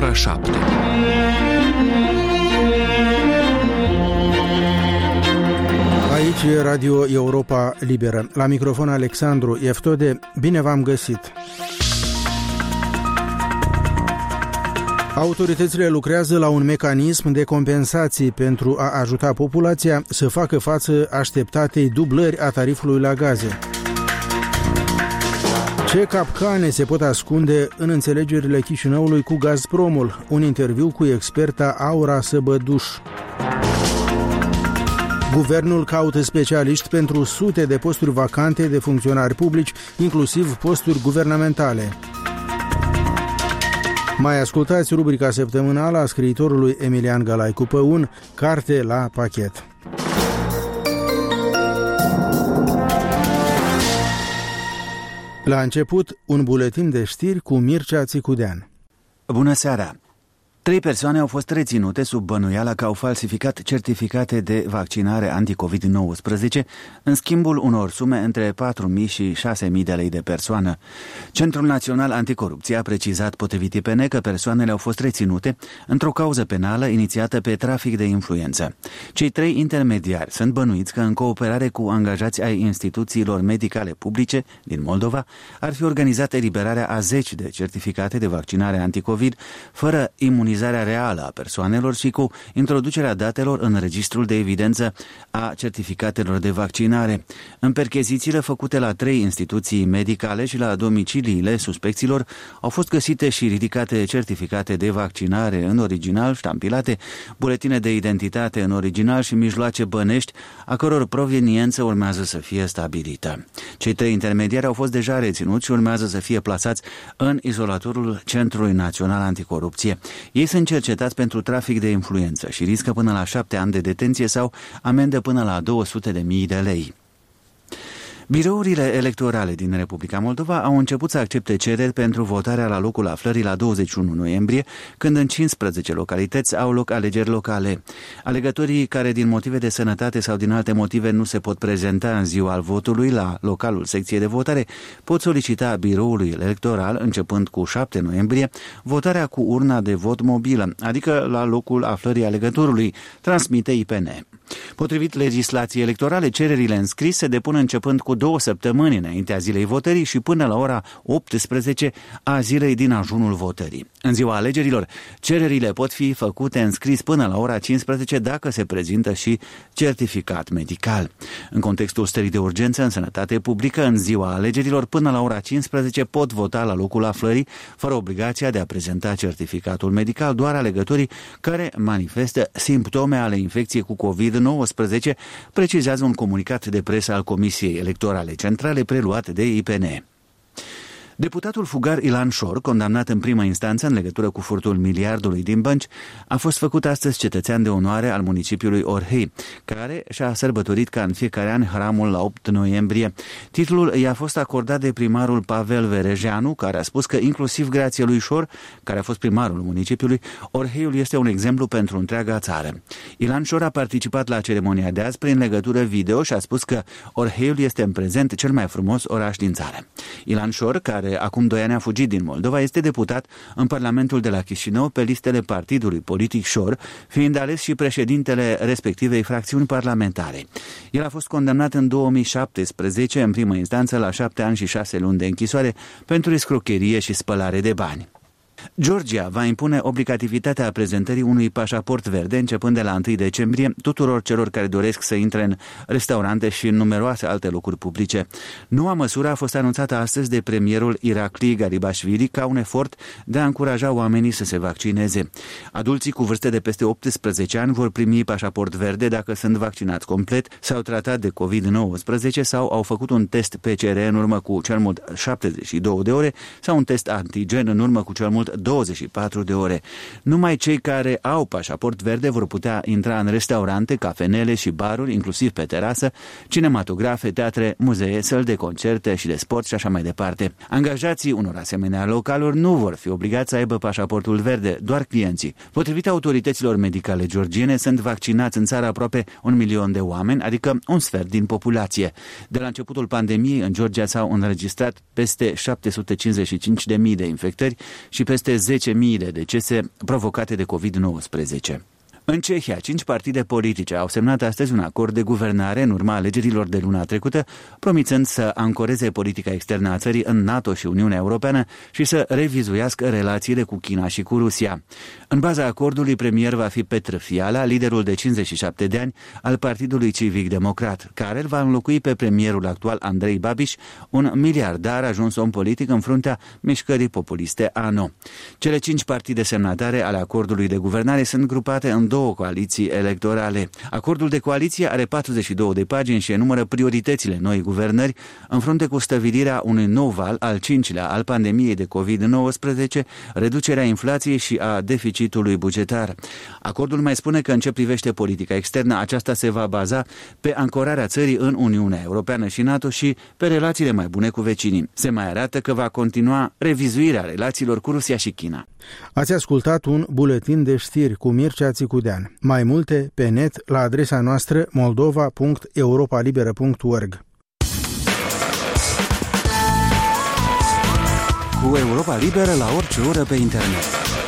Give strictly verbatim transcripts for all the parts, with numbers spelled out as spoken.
ora șapte. Aici e Radio Europa Liberă. La microfon Alexandru Eftode. Bine v-am găsit! Autoritățile lucrează la un mecanism de compensații pentru a ajuta populația să facă față așteptatei dublări a tarifului la gaze. Ce capcane se pot ascunde în înțelegerile Chișinăului cu Gazpromul? Un interviu cu experta Aura Săbăduș. Guvernul caută specialiști pentru sute de posturi vacante de funcționari publici, inclusiv posturi guvernamentale. Mai ascultați rubrica săptămânală a scriitorului Emilian Galaicu Păun, Carte la pachet. La început, un buletin de știri cu Mircea Țicudean. Bună seara! Trei persoane au fost reținute sub bănuiala că au falsificat certificate de vaccinare anticovid nouăsprezece în schimbul unor sume între patru mii și șase mii de lei de persoană. Centrul Național Anticorupție a precizat potrivit I P N că persoanele au fost reținute într-o cauză penală inițiată pe trafic de influență. Cei trei intermediari sunt bănuiți că în cooperare cu angajați ai instituțiilor medicale publice din Moldova ar fi organizat eliberarea a zeci de certificate de vaccinare anticovid fără imunizare reală a persoanelor și cu introducerea datelor în registrul de evidență a certificatelor de vaccinare. În perchezițiile făcute la trei instituții medicale și la domiciliile suspecților au fost găsite și ridicate certificate de vaccinare în original ștampilate, buletine de identitate în original și mijloace bănești, a căror proveniență urmează să fie stabilită. Cei trei intermediari au fost deja reținuți și urmează să fie plasați în izolatorul Centrului Național Anticorupție. Ei sunt cercetați pentru trafic de influență și riscă până la șapte ani de detenție sau amendă până la două sute de mii de lei. Birourile electorale din Republica Moldova au început să accepte cereri pentru votarea la locul aflării la douăzeci și unu noiembrie, când în cincisprezece localități au loc alegeri locale. Alegătorii care din motive de sănătate sau din alte motive nu se pot prezenta în ziua votului la localul secției de votare pot solicita biroului electoral, începând cu șapte noiembrie, votarea cu urna de vot mobilă, adică la locul aflării alegătorului, transmite I P N. Potrivit legislației electorale, cererile înscrise se depun începând cu două săptămâni înaintea zilei votării și până la ora optsprezece a zilei din ajunul votării. În ziua alegerilor, cererile pot fi făcute înscris până la ora cincisprezece dacă se prezintă și certificat medical. În contextul stării de urgență în sănătate publică, în ziua alegerilor, până la ora cincisprezece pot vota la locul aflării, fără obligația de a prezenta certificatul medical, doar alegătorii care manifestă simptome ale infecției cu covid nouăsprezece, precizează un comunicat de presă al Comisiei Electorale Centrale preluat de I P N. Deputatul fugar Ilan Șor, condamnat în primă instanță în legătură cu furtul miliardului din bănci, a fost făcut astăzi cetățean de onoare al municipiului Orhei, care și-a sărbătorit ca în fiecare an hramul la opt noiembrie. Titlul i-a fost acordat de primarul Pavel Verejeanu, care a spus că inclusiv grație lui Șor, care a fost primarul municipiului, Orheiul este un exemplu pentru întreaga țară. Ilan Șor a participat la ceremonia de azi prin legătură video și a spus că Orheiul este în prezent cel mai frumos oraș din țară. Ilan Șor, care acum doi ani a fugit din Moldova, este deputat în Parlamentul de la Chișinău pe listele partidului politic Șor, fiind ales și președintele respectivei fracțiuni parlamentare. El a fost condamnat în două mii șaptesprezece în primă instanță la șapte ani și șase luni de închisoare pentru escrocherie și spălare de bani. Georgia va impune obligativitatea prezentării unui pașaport verde începând de la întâi decembrie tuturor celor care doresc să intre în restaurante și în numeroase alte locuri publice. Noua măsură a fost anunțată astăzi de premierul Irakli Garibashvili ca un efort de a încuraja oamenii să se vaccineze. Adulții cu vârste de peste optsprezece ani vor primi pașaport verde dacă sunt vaccinați complet, s-au tratat de covid nouăsprezece sau au făcut un test P C R în urmă cu cel mult șaptezeci și două de ore sau un test antigen în urmă cu cel mult douăzeci și patru de ore. Numai cei care au pașaport verde vor putea intra în restaurante, cafenele și baruri, inclusiv pe terasă, cinematografe, teatre, muzee, săli de concerte și de sport și așa mai departe. Angajații unor asemenea localuri nu vor fi obligați să aibă pașaportul verde, doar clienții. Potrivit autorităților medicale georgiene, sunt vaccinați în țară aproape un milion de oameni, adică un sfert din populație. De la începutul pandemiei, în Georgia s-au înregistrat peste șapte sute cincizeci și cinci de mii de infectări și peste peste zece mii de decese provocate de covid nouăsprezece. În Cehia, cinci partide politice au semnat astăzi un acord de guvernare în urma alegerilor de luna trecută, promițând să ancoreze politica externă a țării în NATO și Uniunea Europeană și să revizuiască relațiile cu China și cu Rusia. În baza acordului, premier va fi Petr Fiala, liderul de cincizeci și șapte de ani al Partidului Civic Democrat, care îl va înlocui pe premierul actual Andrei Babiš, un miliardar ajuns om politic în fruntea mișcării populiste A N O. Cele cinci partide semnatare ale acordului de guvernare sunt grupate în două două coaliții electorale. Acordul de coaliție are patruzeci și două de pagini și enumără prioritățile noii guvernări în frunte cu stăvilirea unui nou val, al cincilea, al pandemiei de covid nouăsprezece, reducerea inflației și a deficitului bugetar. Acordul mai spune că în ce privește politica externă, aceasta se va baza pe ancorarea țării în Uniunea Europeană și NATO și pe relațiile mai bune cu vecinii. Se mai arată că va continua revizuirea relațiilor cu Rusia și China. Ați ascultat un buletin de știri cu Mircea Țicudean. Mai multe pe net la adresa noastră moldova punct europa liberă punct org. Cu Europa Liberă la orice oră pe internet.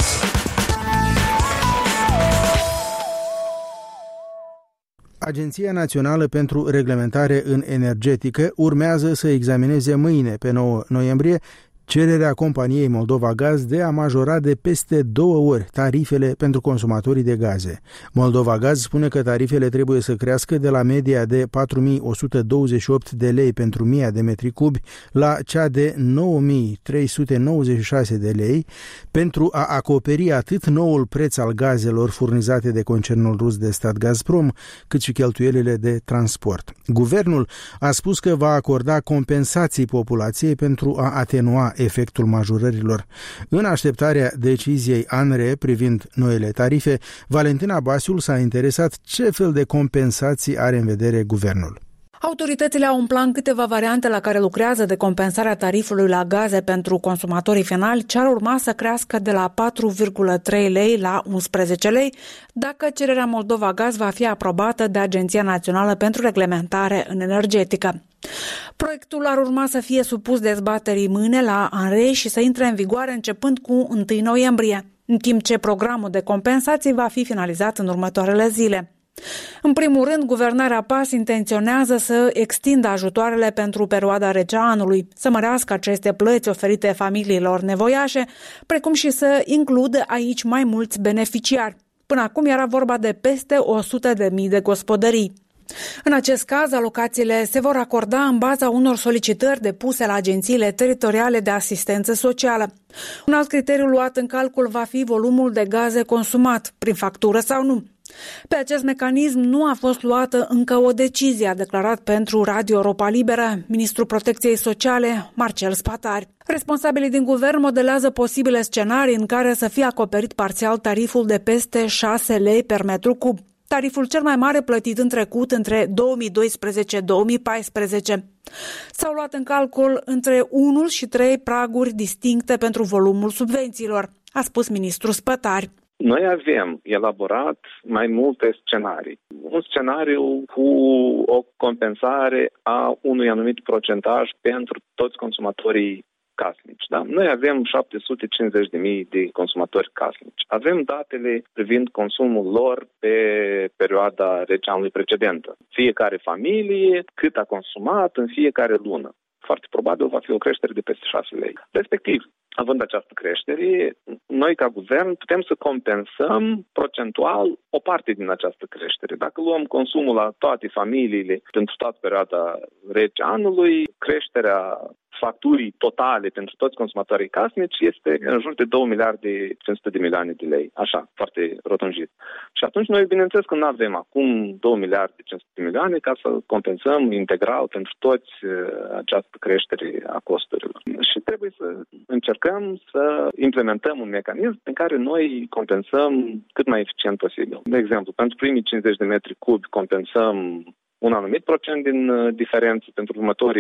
Agenția Națională pentru Reglementare în Energetică urmează să examineze mâine, pe nouă noiembrie, cererea companiei Moldova Gaz de a majora de peste două ori tarifele pentru consumatorii de gaze. Moldova Gaz spune că tarifele trebuie să crească de la media de patru mii o sută douăzeci și opt de lei pentru o mie de metri cubi la cea de nouă mii trei sute nouăzeci și șase de lei pentru a acoperi atât noul preț al gazelor furnizate de concernul rus de stat Gazprom, cât și cheltuielile de transport. Guvernul a spus că va acorda compensații populației pentru a atenua efectul majorărilor. În așteptarea deciziei A N R E privind noile tarife, Valentina Basiul s-a interesat ce fel de compensații are în vedere guvernul. Autoritățile au în plan câteva variante la care lucrează de compensarea tarifului la gaze pentru consumatorii finali, ce ar urma să crească de la patru virgulă trei lei la unsprezece lei, dacă cererea Moldova Gaz va fi aprobată de Agenția Națională pentru Reglementare în Energetică. Proiectul ar urma să fie supus dezbaterii mâine la A N R E și să intre în vigoare începând cu întâi noiembrie, în timp ce programul de compensații va fi finalizat în următoarele zile. În primul rând, guvernarea P A S intenționează să extindă ajutoarele pentru perioada rece a anului, să mărească aceste plăți oferite familiilor nevoiașe, precum și să includă aici mai mulți beneficiari. Până acum era vorba de peste o sută de mii de gospodării. În acest caz, alocațiile se vor acorda în baza unor solicitări depuse la agențiile teritoriale de asistență socială. Un alt criteriu luat în calcul va fi volumul de gaze consumat, prin factură sau nu. Pe acest mecanism nu a fost luată încă o decizie, a declarat pentru Radio Europa Liberă ministrul Protecției Sociale, Marcel Spatari. Responsabilii din guvern modelează posibile scenarii în care să fie acoperit parțial tariful de peste șase lei per metru cub, tariful cel mai mare plătit în trecut între două mii doisprezece - două mii paisprezece. S-au luat în calcul între unu și trei praguri distincte pentru volumul subvențiilor, a spus ministrul Spatari. Noi avem elaborat mai multe scenarii. Un scenariu cu o compensare a unui anumit procentaj pentru toți consumatorii casnici. Da? Noi avem șapte sute cincizeci de mii de consumatori casnici. Avem datele privind consumul lor pe perioada rece anului precedentă. Fiecare familie, cât a consumat în fiecare lună. Foarte probabil va fi o creștere de peste șase lei. Respectiv, având această creștere, noi ca guvern putem să compensăm procentual o parte din această creștere. Dacă luăm consumul la toate familiile pentru toată perioada rece anului, creșterea facturii totale pentru toți consumatorii casnici este în jur de două miliarde cinci sute de milioane de lei. Așa, foarte rotunjit. Și atunci noi, bineînțeles că nu avem acum două miliarde cinci sute de milioane ca să compensăm integral pentru toți această creștere a costurilor. Și trebuie să încercăm să implementăm un mecanism în care noi compensăm cât mai eficient posibil. De exemplu, pentru primii cincizeci de metri cubi compensăm un anumit procent din diferență, pentru următorii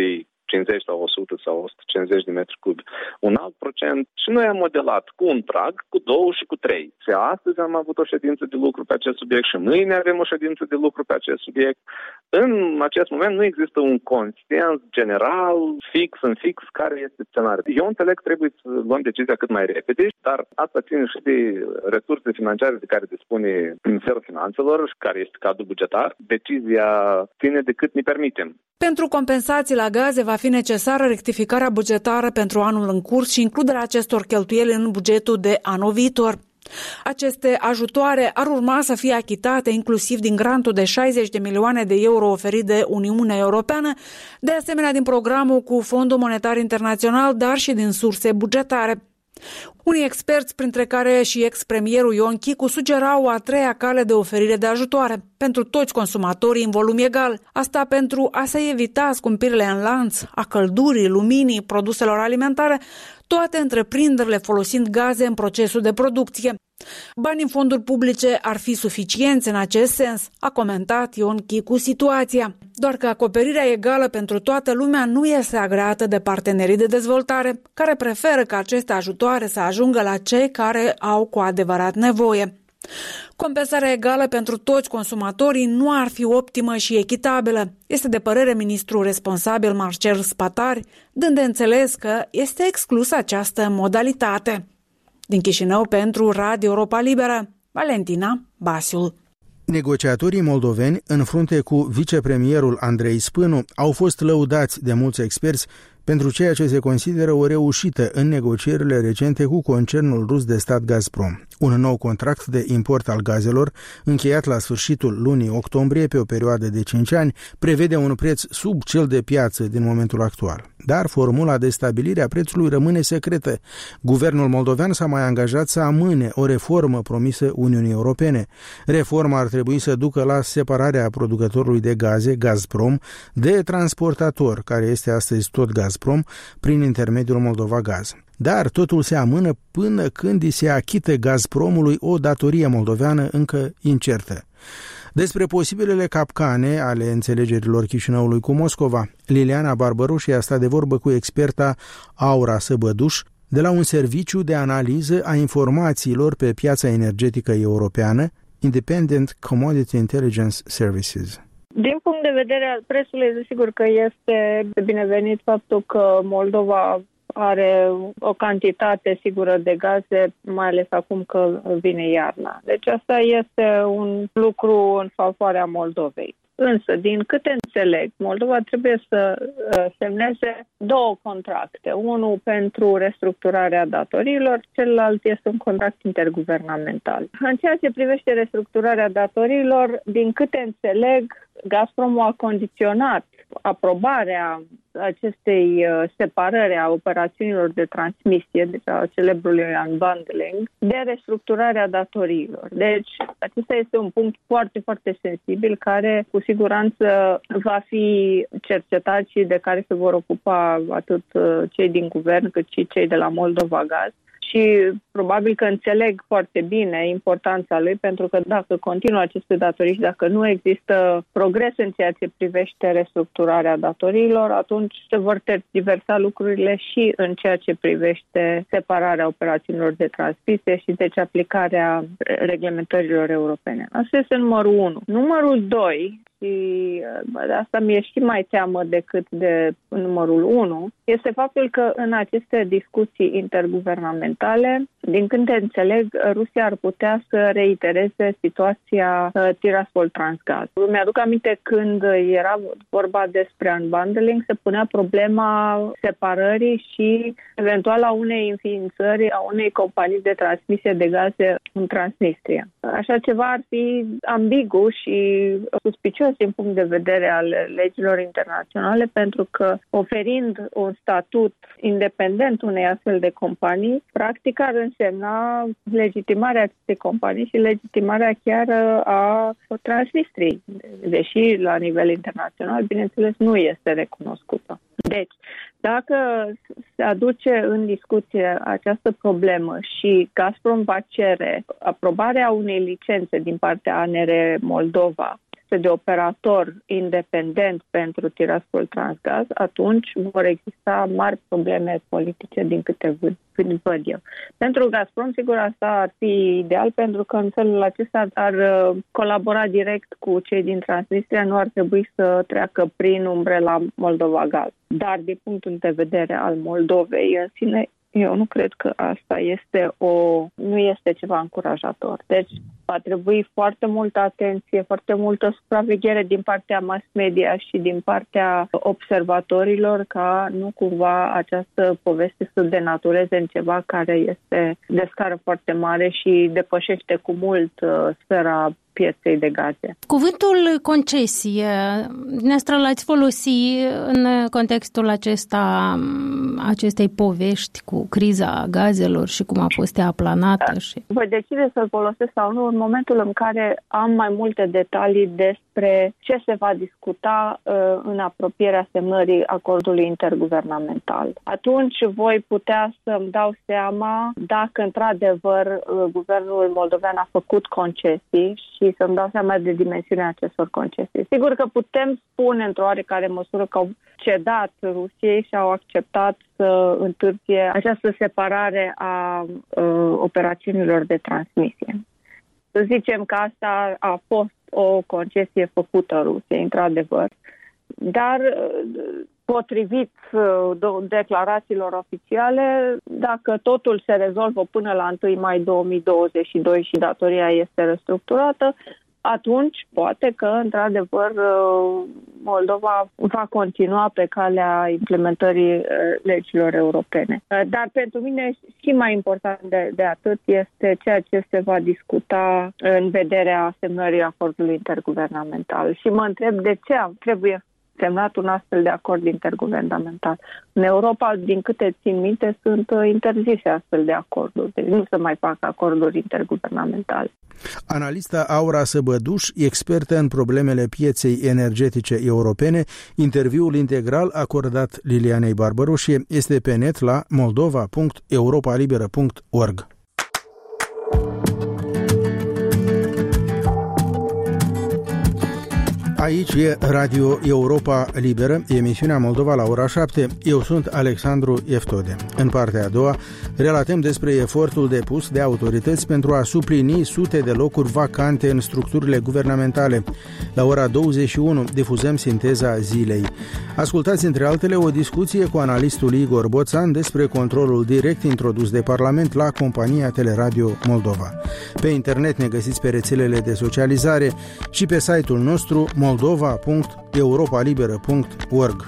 cincizeci sau o sută sau o sută cincizeci de metri cubi, un alt procent și noi am modelat cu un prag, cu două și cu trei. Și astăzi am avut o ședință de lucru pe acest subiect și mâine avem o ședință de lucru pe acest subiect. În acest moment nu există un consens general, fix în fix, care este scenariul. Eu înțeleg că trebuie să luăm decizia cât mai repede, dar asta ține și de resurse financiare de care dispune Ministerul Finanțelor și care este cadrul bugetar. Decizia ține de cât ne permitem. Pentru compensații la gaze va fi necesară rectificarea bugetară pentru anul în curs și includerea acestor cheltuieli în bugetul de anul viitor. Aceste ajutoare ar urma să fie achitate inclusiv din grantul de șaizeci de milioane de euro oferit de Uniunea Europeană, de asemenea din programul cu Fondul Monetar Internațional, dar și din surse bugetare. Unii experți, printre care și ex-premierul Ion Chicu, sugerau o a treia cale de oferire de ajutoare pentru toți consumatorii în volum egal. Asta pentru a se evita scumpirile în lanț, a căldurii, luminii, produselor alimentare, toate întreprinderile folosind gaze în procesul de producție. Banii în fonduri publice ar fi suficienți în acest sens, a comentat Ion Chicu situația. Doar că acoperirea egală pentru toată lumea nu este agreată de partenerii de dezvoltare, care preferă ca aceste ajutoare să ajungă la cei care au cu adevărat nevoie. Compensarea egală pentru toți consumatorii nu ar fi optimă și echitabilă, este de părere ministrul responsabil Marcel Spatari, dând de înțeles că este exclusă această modalitate. Din Chișinău pentru Radio Europa Liberă, Valentina Basiul. Negociatorii moldoveni, în frunte cu vicepremierul Andrei Spânu, au fost lăudați de mulți experți pentru ceea ce se consideră o reușită în negocierile recente cu concernul rus de stat Gazprom. Un nou contract de import al gazelor, încheiat la sfârșitul lunii octombrie pe o perioadă de cinci ani, prevede un preț sub cel de piață din momentul actual. Dar formula de stabilire a prețului rămâne secretă. Guvernul moldovean s-a mai angajat să amâne o reformă promisă Uniunii Europene. Reforma ar trebui să ducă la separarea producătorului de gaze, Gazprom, de transportator, care este astăzi tot Gazprom, prin intermediul Moldova Gaz. Dar totul se amână până când îi se achită Gazpromului o datorie moldoveană încă incertă. Despre posibilele capcane ale înțelegerilor Chișinăului cu Moscova, Liliana Barbaroși a stat de vorbă cu experta Aura Săbăduș de la un serviciu de analiză a informațiilor pe piața energetică europeană, Independent Commodity Intelligence Services. Din punct de vedere al prețului, desigur că este binevenit faptul că Moldova are o cantitate sigură de gaze, mai ales acum că vine iarna. Deci asta este un lucru în favoarea Moldovei. Însă, din câte înțeleg, Moldova trebuie să semneze două contracte. Unul pentru restructurarea datoriilor, celălalt este un contract interguvernamental. În ceea ce privește restructurarea datoriilor, din câte înțeleg, Gazprom a condiționat aprobarea acestei separări a operațiunilor de transmisie, deci a celebrului unbundling, de restructurarea datoriilor. Deci, acesta este un punct foarte, foarte sensibil care, cu siguranță, va fi cercetat și de care se vor ocupa atât cei din guvern cât și cei de la Moldova Gaz. Și probabil că înțeleg foarte bine importanța lui, pentru că dacă continuă aceste datorii și dacă nu există progres în ceea ce privește restructurarea datoriilor, atunci se vor tergiversa lucrurile și în ceea ce privește separarea operațiunilor de transmisie și deci aplicarea reglementărilor europene. Asta este numărul unu. Numărul doi, și de asta mi-e și mai teamă decât de numărul unu, este faptul că în aceste discuții interguvernamentale, din când înțeleg, Rusia ar putea să reitereze situația uh, Tiraspol-Transgaz. Mi-aduc aminte când era vorba despre unbundling, se punea problema separării și eventual a unei înființări a unei companii de transmisie de gaze în Transnistria. Așa ceva ar fi ambigu și suspicios din punct de vedere al legilor internaționale, pentru că oferind un statut independent unei astfel de companii, practic ar însemna legitimarea acestei companii și legitimarea chiar a Transnistriei, deși la nivel internațional, bineînțeles, nu este recunoscută. Deci, dacă se aduce în discuție această problemă și Gazprom va cere aprobarea unei licențe din partea A N R Moldova este de operator independent pentru Tiraspol Transgaz, atunci vor exista mari probleme politice din câte văd, văd eu. Pentru Gazprom, sigur, asta ar fi ideal, pentru că în felul acesta ar colabora direct cu cei din Transnistria, nu ar trebui să treacă prin umbrela Moldova Gaz. Dar, din punctul de vedere al Moldovei în sine, eu nu cred că asta este o, nu este ceva încurajator. Deci va trebui foarte multă atenție, foarte multă supraveghere din partea mass media și din partea observatorilor, ca nu cumva această poveste să denatureze în ceva care este de scară foarte mare și depășește cu mult uh, sfera pieței de gaze. Cuvântul concesie, dumneavoastră l-ați folosi în contextul acesta, acestei povești cu criza gazelor și cum a fost ea aplanată? Și... Voi decide să-l folosesc sau nu în momentul în care am mai multe detalii despre ce se va discuta uh, în apropierea semnării acordului interguvernamental. Atunci voi putea să-mi dau seama dacă într-adevăr uh, guvernul moldovean a făcut concesii și să-mi dau seama de dimensiunea acestor concesii. Sigur că putem spune într-o oarecare măsură că au cedat Rusiei și au acceptat să întârzie această separare a uh, operațiunilor de transmisie. Să zicem că asta a fost o concesie făcută Rusiei, într-adevăr, dar potrivit declarațiilor oficiale, dacă totul se rezolvă până la întâi mai două mii douăzeci și doi și datoria este restructurată, atunci poate că, într-adevăr, Moldova va continua pe calea implementării legilor europene. Dar pentru mine și mai important de, de atât este ceea ce se va discuta în vederea semnării acordului interguvernamental. Și mă întreb de ce trebuie semnat un astfel de acord interguvernamental. În Europa, din câte țin minte, sunt interzise astfel de acorduri. Deci nu se mai fac acorduri interguvernamentale. Analista Aura Săbăduș, expertă în problemele pieței energetice europene, interviul integral acordat Lilianei Barbaroșie este pe net la moldova punct europa liberă punct org. Aici e Radio Europa Liberă, emisiunea Moldova la ora șapte. Eu sunt Alexandru Eftode. În partea a doua relatăm despre efortul depus de autorități pentru a suplini sute de locuri vacante în structurile guvernamentale. La ora douăzeci și unu difuzăm sinteza zilei. Ascultați între altele o discuție cu analistul Igor Boțan despre controlul direct introdus de Parlament la compania Teleradio Moldova. Pe internet ne găsiți pe rețelele de socializare și pe site-ul nostru moldova punct europa liberă punct org.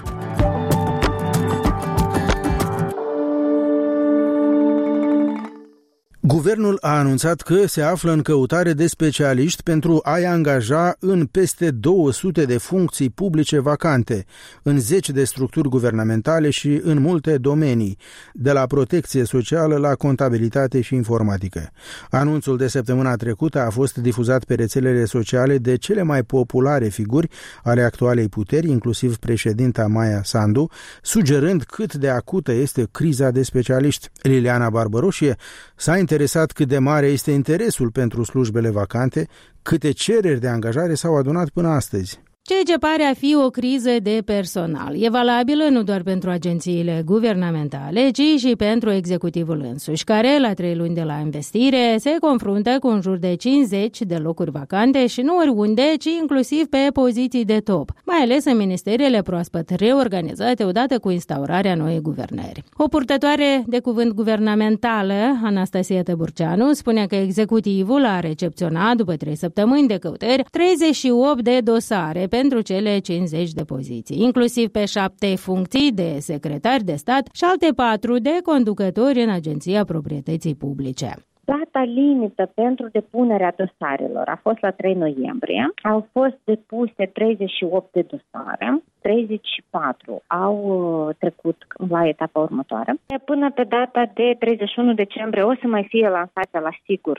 Guvernul a anunțat că se află în căutare de specialiști pentru a-i angaja în peste două sute de funcții publice vacante, în zeci de structuri guvernamentale și în multe domenii, de la protecție socială la contabilitate și informatică. Anunțul de săptămâna trecută a fost difuzat pe rețelele sociale de cele mai populare figuri ale actualei puteri, inclusiv președinta Maia Sandu, sugerând cât de acută este criza de specialiști. Liliana Barbaroșie s-a interesat cât de mare este interesul pentru slujbele vacante, câte cereri de angajare s-au adunat până astăzi. Ceea ce pare a fi o criză de personal e valabilă nu doar pentru agențiile guvernamentale, ci și pentru executivul însuși, care, la trei luni de la investire, se confruntă cu în jur de cincizeci de locuri vacante și nu oriunde, ci inclusiv pe poziții de top, mai ales în ministerele proaspăt reorganizate odată cu instaurarea noii guvernări. O purtătoare de cuvânt guvernamentală, Anastasia Tăburceanu, spune că executivul a recepționat, după trei săptămâni de căutări, treizeci și opt de dosare pentru cele cincizeci de poziții, inclusiv pe șapte funcții de secretari de stat și alte patru de conducători în Agenția Proprietății Publice. Data limită pentru depunerea dosarelor a fost la trei noiembrie. Au fost depuse treizeci și opt de dosare, treizeci și patru au trecut la etapa următoare. Până pe data de treizeci și unu decembrie o să mai fie lansate la sigur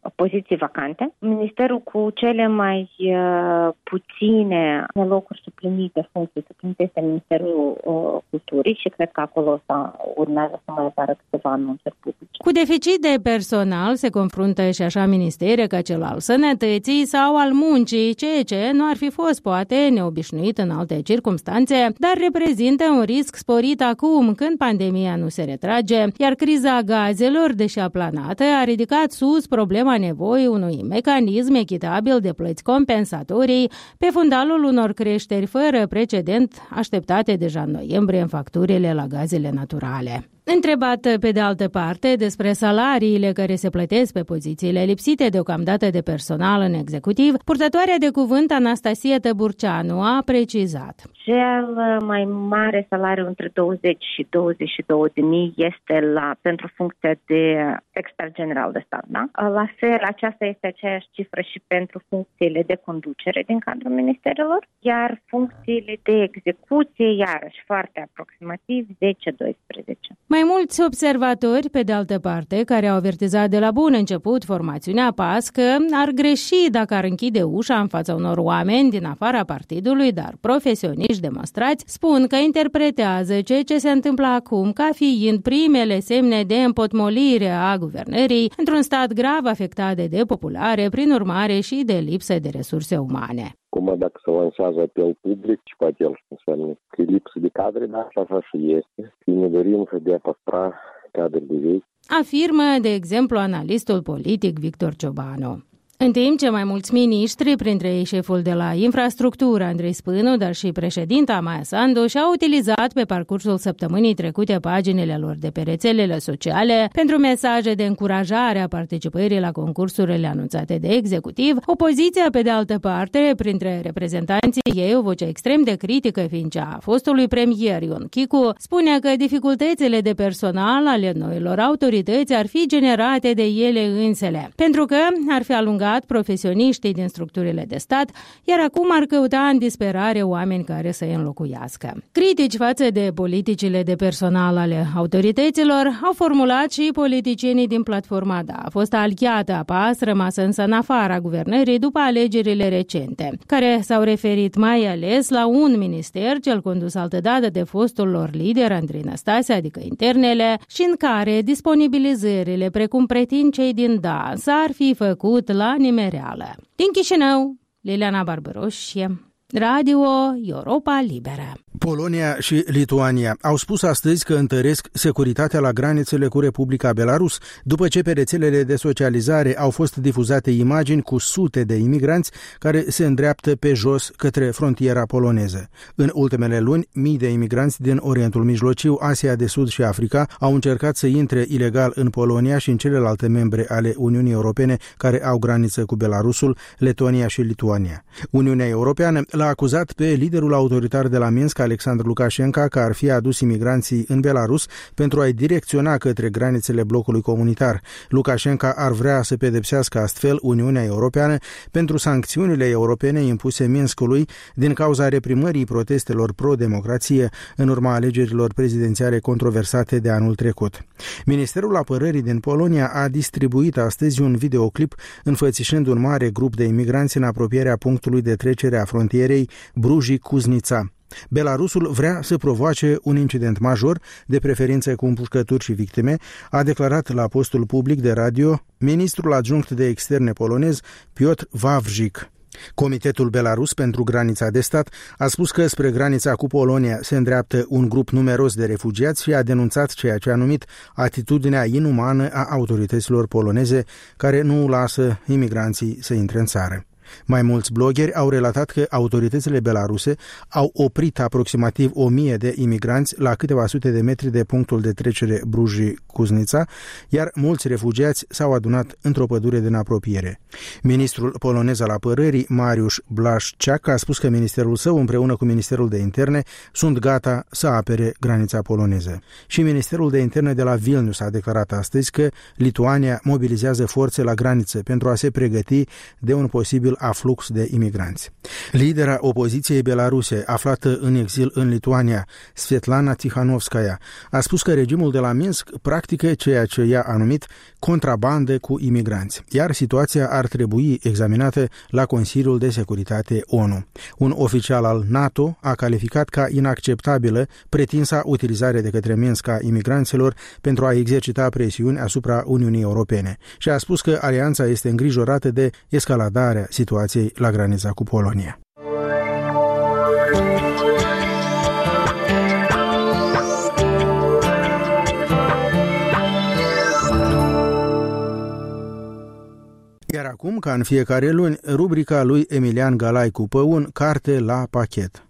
poziții vacante. Ministerul cu cele mai uh, puține locuri suplinite, funcții suplinite, este Ministerul uh, Culturii și cred că acolo urmează să mai apară câteva anunțuri publice. Cu deficit de personal se confruntă și așa ministere ca cel al sănătății sau al muncii, ceea ce nu ar fi fost poate neobișnuit în alte circumstanțe, dar reprezintă un risc sporit acum când pandemia nu se retrage, iar criza gazelor, deși aplanată, a ridicat sus problema nevoii unui mecanism echitabil de plăți compensatorii pe fundalul unor creșteri fără precedent așteptate deja în noiembrie în facturile la gazele naturale. Întrebat pe de altă parte despre salariile care se plătesc pe pozițiile lipsite deocamdată de personal în executiv, purtătoarea de cuvânt Anastasia Tăburceanu a precizat. Cel mai mare salariu între douăzeci și douăzeci și două de mii este la, pentru funcția de expert general de stat. Da? La fel, aceasta este aceeași cifră și pentru funcțiile de conducere din cadrul ministerelor, iar funcțiile de execuție, iarăși foarte aproximativ, zece doisprezece. Mai mulți observatori, pe de altă parte, care au avertizat de la bun început formațiunea P A S că ar greși dacă ar închide ușa în fața unor oameni din afara partidului, dar profesioniști demonstrați, spun că interpretează ceea ce se întâmplă acum ca fiind primele semne de împotmolire a guvernării într-un stat grav afectat de depopulare, prin urmare și de lipsă de resurse umane. Acum, dacă se lansează apel public, și poate el înseamnă că e lipsă de cadre, dar așa și este. Și ne dorim să dea păstra cadre de vechi. Afirmă, de exemplu, analistul politic Victor Ciobanu. În timp ce mai mulți miniștri, printre ei șeful de la infrastructură Andrei Spânu, dar și președinta Maia Sandu, și-au utilizat pe parcursul săptămânii trecute paginile lor de pe rețelele sociale pentru mesaje de încurajare a participării la concursurile anunțate de executiv, opoziția, pe de altă parte, printre reprezentanții ei, o voce extrem de critică fiind cea a fostului premier Ion Chicu, spune că dificultățile de personal ale noilor autorități ar fi generate de ele însele, pentru că ar fi alungat profesioniștii din structurile de stat, iar acum ar căuta în disperare oameni care să îi înlocuiască. Critici față de politicile de personal ale autorităților au formulat și politicienii din platforma D A. A fost aliată a P A S, rămasă însă în afara guvernării după alegerile recente, care s-au referit mai ales la un minister, cel condus altădată de fostul lor lider Andrei Năstase, adică internele, și în care disponibilizările, precum pretind cei din D A, s-ar fi făcut la nimereală. Din Chișinău, Liliana Barbaroșie, Radio Europa Liberă. Polonia și Lituania au spus astăzi că întăresc securitatea la granițele cu Republica Belarus, după ce pe rețelele de socializare au fost difuzate imagini cu sute de imigranți care se îndreaptă pe jos către frontiera poloneză. În ultimele luni, mii de imigranți din Orientul Mijlociu, Asia de Sud și Africa au încercat să intre ilegal în Polonia și în celelalte membre ale Uniunii Europene care au graniță cu Belarusul, Letonia și Lituania. Uniunea Europeană l-a acuzat pe liderul autoritar de la Minsk, Alexandru Lukashenko, că ar fi adus imigranții în Belarus pentru a-i direcționa către granițele blocului comunitar. Lukashenko ar vrea să pedepsească astfel Uniunea Europeană pentru sancțiunile europene impuse Minskului din cauza reprimării protestelor pro-democrație în urma alegerilor prezidențiale controversate de anul trecut. Ministerul Apărării din Polonia a distribuit astăzi un videoclip înfățișând un mare grup de imigranți în apropierea punctului de trecere a frontierei Bruji-Cuznița. Belarusul vrea să provoace un incident major, de preferință cu împușcături și victime, a declarat la postul public de radio ministrul adjunct de externe polonez Piotr Wawrzyk. Comitetul Belarus pentru granița de stat a spus că spre granița cu Polonia se îndreaptă un grup numeros de refugiați și a denunțat ceea ce a numit atitudinea inumană a autorităților poloneze care nu lasă imigranții să intre în țară. Mai mulți blogeri au relatat că autoritățile belaruse au oprit aproximativ o mie de imigranți la câteva sute de metri de punctul de trecere Bruji-Cuznița, iar mulți refugiați s-au adunat într-o pădure din apropiere. Ministrul polonez al apărării, Mariusz Blaszczak, a spus că ministerul său împreună cu Ministerul de Interne sunt gata să apere granița poloneză. Și Ministerul de Interne de la Vilnius a declarat astăzi că Lituania mobilizează forțe la graniță pentru a se pregăti de un posibil aflux de imigranți. Lidera opoziției belaruse, aflată în exil în Lituania, Svetlana Tikhanovskaya, a spus că regimul de la Minsk practic practică ceea ce ea a numit contrabandă cu imigranți, iar situația ar trebui examinată la Consiliul de Securitate O N U. Un oficial al NATO a calificat ca inacceptabilă pretinsa utilizare de către Minsk a imigranților pentru a exercita presiuni asupra Uniunii Europene și a spus că alianța este îngrijorată de escaladarea situației la granița cu Polonia. Iar acum, ca în fiecare luni, rubrica lui Emilian Galai cu Păun, carte la pachet.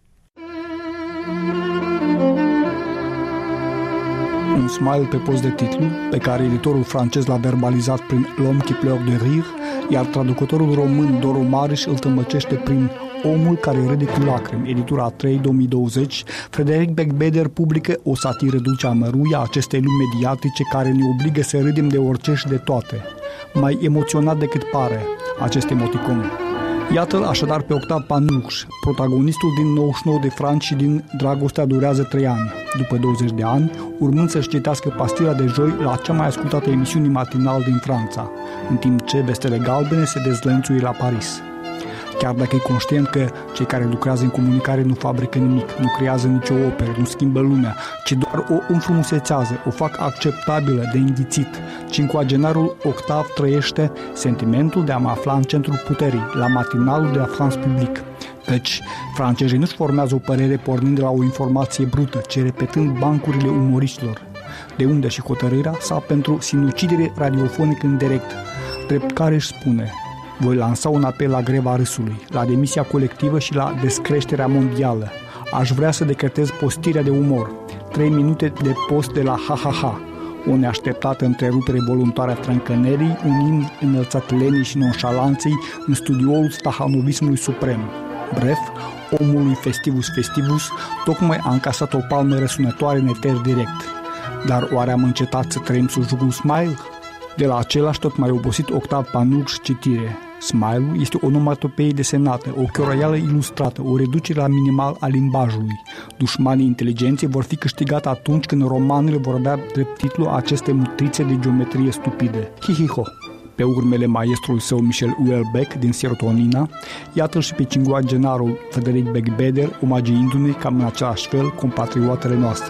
Un smile pe post de titlu, pe care editorul francez l-a verbalizat prin L'homme qui pleure de rire, iar traducătorul român Doru Mariș îl tămăcește prin Omul care râde cu lacrimi, editura a trei două mii douăzeci. Frederic Beigbeder publică o satiră dulce amăruie a acestei lumi mediatice care ne obligă să râdem de orice și de toate. Mai emoționat decât pare acest emoticon. Iată-l așadar pe Octav Panurș, protagonistul din nouăzeci și nouă de franci și din Dragostea durează trei ani, după douăzeci de ani, urmând să-și citească Pastila de joi la cea mai ascultată emisiune matinală din Franța, în timp ce Vestele Galbene se dezlănțuie la Paris. Chiar dacă e conștient că cei care lucrează în comunicare nu fabrică nimic, nu creează nicio operă, nu schimbă lumea, ci doar o înfrumusețează, o fac acceptabilă, de înghițit, ci încoagenarul Octav trăiește sentimentul de a mă afla în centrul puterii, la matinalul de la France Public. Căci francezii nu-și formează o părere pornind de la o informație brută, ci repetând bancurile umoriștilor. De unde și hotărârea sa pentru sinucidere radiofonică în direct, drept care își spune: voi lansa un apel la greva râsului, la demisia colectivă și la descreșterea mondială. Aș vrea să decretez postirea de umor, trei minute de post de la ha-ha-ha, o neașteptată întrerupere voluntară a trâncănerii, un imn înălțat lenii și nonșalanței în studioul stahanovismului suprem. Bref, omului Festivus Festivus tocmai a încasat o palmă răsunătoare în eter direct. Dar oare am încetat să trăim sub jugul Smile? De la același tot mai obosit Octav Panurș citire. Smile-ul este o onomatopee desenată, o chioraială ilustrată, o reducere la minimal a limbajului. Dușmanii inteligenței vor fi câștigate atunci când romanele vor avea drept titlu aceste mutrițe de geometrie stupide. Hi-hi-ho! Pe urmele maestrului său Michel Houellebecq din Serotonina, iată-l și pe cinguagenarul Frederic Beigbeder, omagiindu-ne cam în același fel compatriotele noastre.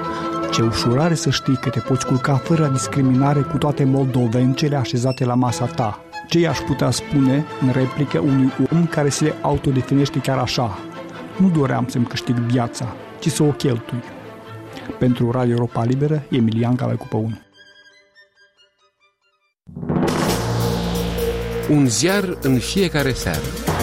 Ce ușurare să știi că te poți culca fără discriminare cu toate moldovencele așezate la masa ta. Ce i-aș putea spune în replică unui om care se autodefinește chiar așa? Nu doream să-mi câștig viața, ci să o cheltui. Pentru Radio Europa Liberă, Emilian Galai cu Păun. Un ziar în fiecare seară.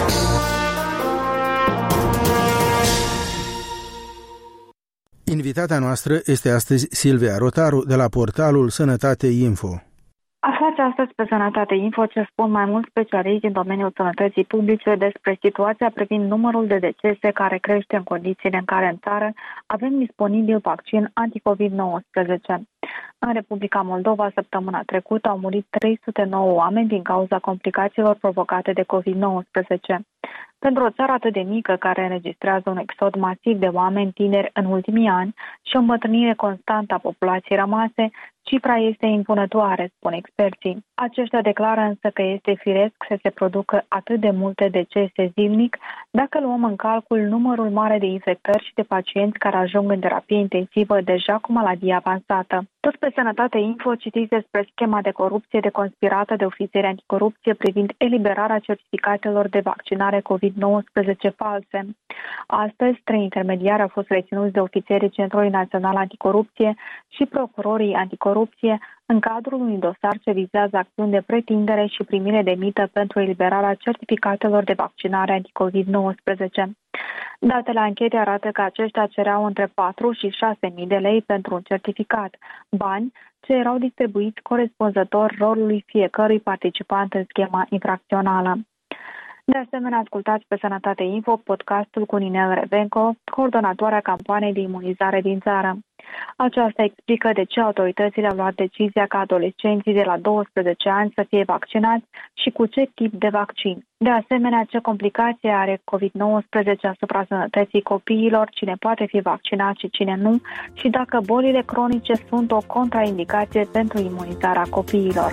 Invitata noastră este astăzi Silvia Rotaru de la portalul Sănătate Info. Aflați astăzi pe Sănătate Info ce spun mai mulți specialiști din domeniul sănătății publice despre situația privind numărul de decese care crește în condițiile în care în țară avem disponibil vaccin anticovid nouăsprezece. În Republica Moldova, săptămâna trecută, au murit trei sute nouă oameni din cauza complicațiilor provocate de covid nouăsprezece. Pentru o țară atât de mică, care înregistrează un exod masiv de oameni tineri în ultimii ani și o îmbătrânire constantă a populației rămase, cifra este impunătoare, spun experții. Aceștia declară însă că este firesc să se producă atât de multe decese zilnic dacă luăm în calcul numărul mare de infectări și de pacienți care ajung în terapie intensivă deja cu maladie avansată. Tot pe Sănătate Info citiți despre schema de corupție deconspirată de ofițeri anticorupție privind eliberarea certificatelor de vaccinare covid nouăsprezece false. Astăzi, trei intermediari au fost reținuți de ofițerii Centrului Național Anticorupție și procurorii anticorupție în cadrul unui dosar ce vizează acțiuni de pretindere și primire de mită pentru eliberarea certificatelor de vaccinare anticovid nouăsprezece. Datele anchetei arată că aceștia cereau între patru și șase mii de lei pentru un certificat, bani ce erau distribuiți corespunzător rolului fiecărui participant în schema infracțională. De asemenea, ascultați pe Sănătate Info podcastul cu Ninel Revenco, coordonatoarea campaniei de imunizare din țară. Aceasta explică de ce autoritățile au luat decizia ca adolescenții de la douăsprezece ani să fie vaccinați și cu ce tip de vaccin. De asemenea, ce complicație are covid nouăsprezece asupra sănătății copiilor, cine poate fi vaccinat și cine nu, și dacă bolile cronice sunt o contraindicație pentru imunizarea copiilor.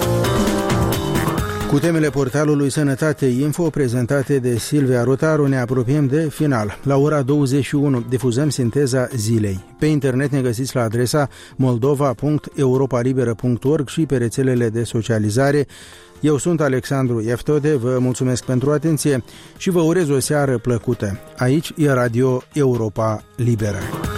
Cu temele portalului Sănătate Info prezentate de Silvia Rotaru ne apropiem de final. La ora douăzeci și unu difuzăm sinteza zilei. Pe internet ne găsiți la adresa moldova punct europa liberă punct org și pe rețelele de socializare. Eu sunt Alexandru Ieftode, vă mulțumesc pentru atenție și vă urez o seară plăcută. Aici e Radio Europa Liberă.